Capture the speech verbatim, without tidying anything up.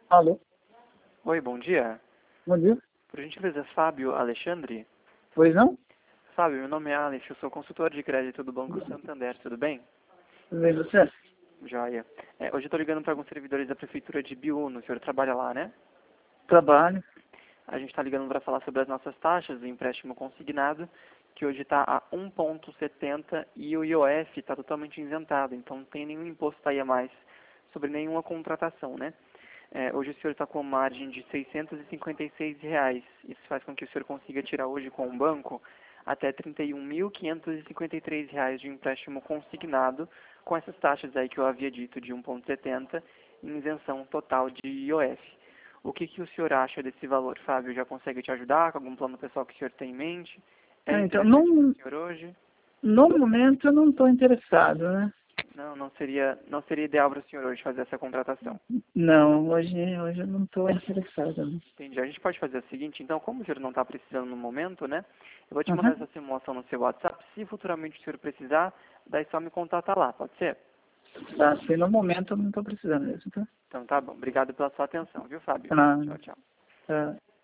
Alô, Oi, bom dia. bom dia. Por gentileza, Fábio Alexandre? Pois não? Fábio, meu nome é Alex, eu sou consultor de crédito do Banco Santander, tudo bem? Tudo bem, você? Joia. É, hoje eu estou ligando para alguns servidores da Prefeitura de Biúna, o senhor trabalha lá, né? Trabalho. A gente está ligando para falar sobre as nossas taxas do empréstimo consignado, que hoje está a um vírgula setenta e o I O F está totalmente isentado, então não tem nenhum imposto aí a mais sobre nenhuma contratação, né? É, hoje o senhor está com uma margem de seiscentos e cinquenta e seis reais. Isso faz com que o senhor consiga tirar hoje com o banco até trinta e um mil quinhentos e cinquenta e três reais de empréstimo consignado, com essas taxas aí que eu havia dito de um vírgula setenta em isenção total de I O F. O que, que o senhor acha desse valor, Fábio? Já consegue te ajudar com algum plano pessoal que o senhor tem em mente? É É, então, interessante para o num, senhor hoje? no momento eu não estou interessado, né? Não, não seria, não seria ideal para o senhor hoje fazer essa contratação. Não, hoje, hoje eu não estou interessado. Né? Entendi. A gente pode fazer o seguinte, então, como o senhor não está precisando no momento, né? Eu vou te mandar Uhum. essa simulação no seu WhatsApp. Se futuramente o senhor precisar, daí só me contatar lá, pode ser? Tá, assim, no momento eu não estou precisando mesmo, tá? Então tá bom. Obrigado pela sua atenção, viu, Fábio? Ah, Tchau, tchau. tá.